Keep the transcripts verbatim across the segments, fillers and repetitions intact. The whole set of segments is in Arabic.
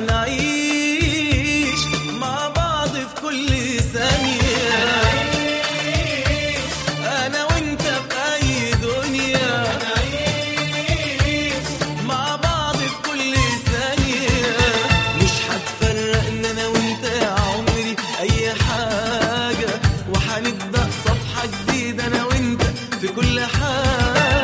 حنعيش مع بعض في كل ثانية، أنا وأنت في أي دنيا مع بعض في كل ثانية، مش هتفرقنا أنا وأنت يا عمري أي حاجة، وهنبدأ صفحة جديدة أنا وأنت في كل حاجة.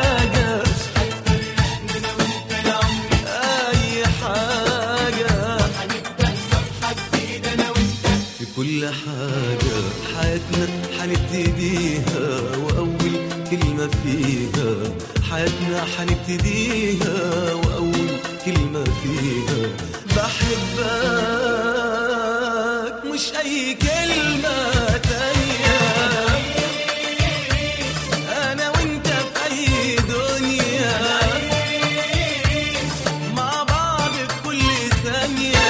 كل حاجة حياتنا حنبتديها وأول كلمة فيها، حياتنا حنبتديها وأول كلمة فيها بحبك مش أي كلمة تانية، أنا وأنت في أي دنيا مع بعض في كل ثانية.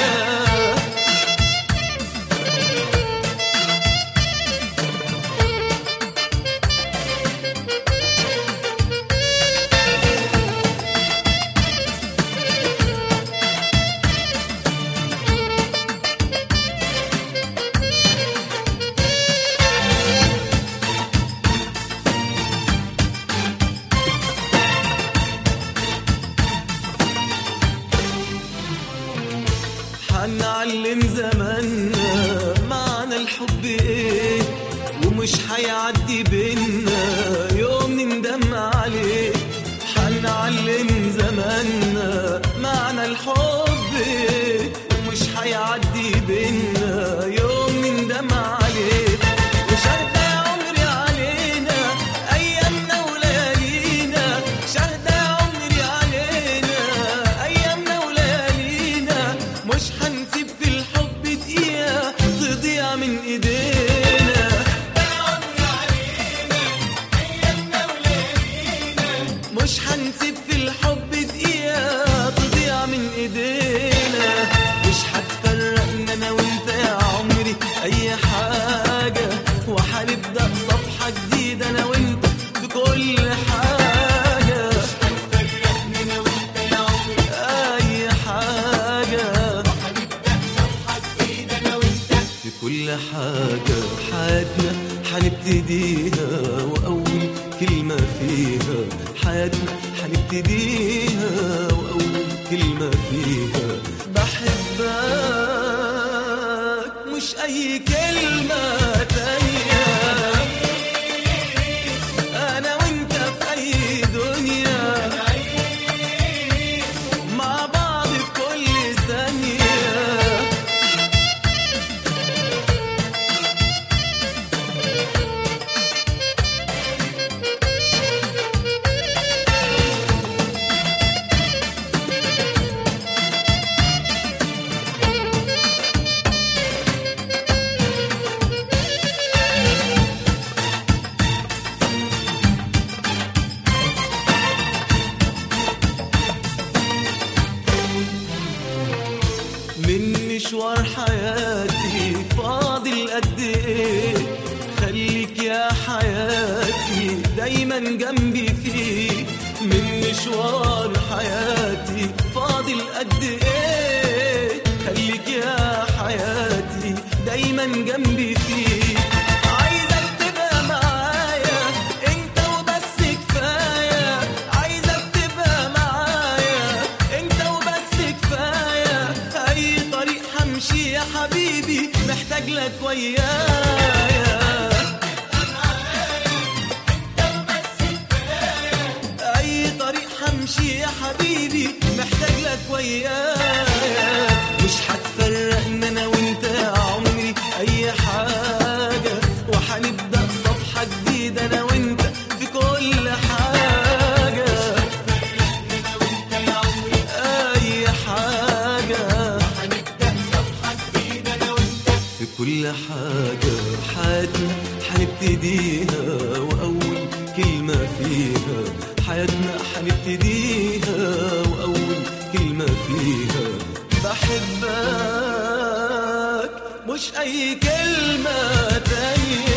هنعلم زماننا معنى الحب ايه، ومش هيعدي بينا يوم نندم عليه. هنعلم زماننا معنى الحب ايه، ومش هيعدي بينا يوم نندم عليه. وشهد يا عمري علينا ايامنا وليالينا، شهد يا عمري علينا ايامنا وليالينا، مش هنسيب في الحب دقيقة تضيع من ايدينا. مش هنسيب في الحب دقيقة تضيع من ايدينا، مش هتفرقنا انا وانت يا عمري اي حاجة، وهنبدأ صفحة جديدة انا وانت في كل حاجة. مش هتفرقنا انا وانت يا عمري اي حاجة، وهنبدأ صفحة جديدة انا وانت في كل حاجة. حياتنا هنبتديها وأول كلمة فيها، حياتنا هنبتديها وأول كلمة فيها بحبك مش أي كلمة تانية، أنا وأنت في أي دنيا مع بعض في كل ثانية. من مشوار حياتي فاضل قد ايه، خليك يا حياتي دايما جنبي فيه. من مشوار حياتي فاضل قد ايه، خليك يا حياتي دايما جنبي فيه. عايزك تبقى معايا انت وبس كفاية، عايزك تبقى معايا انت وبس كفاية. اي طريق همشي يا حبيبي محتاج لك ويايا، اي طريق همشي يا حبيبي محتاج لك ويايا. مش هتفرقنا انا وانت يا عمري اي حاجة، وهنبدأ صفحة جديدة انا وانت في كل حاجة. اي حاجة وهنبدأ صفحة جديدة انا وانت في كل حاجة. حياتنا هنبتديها وأول كلمة فيها، حياتنا هنبتديها وأول كلمة فيها بحبك مش أي كلمة تانية.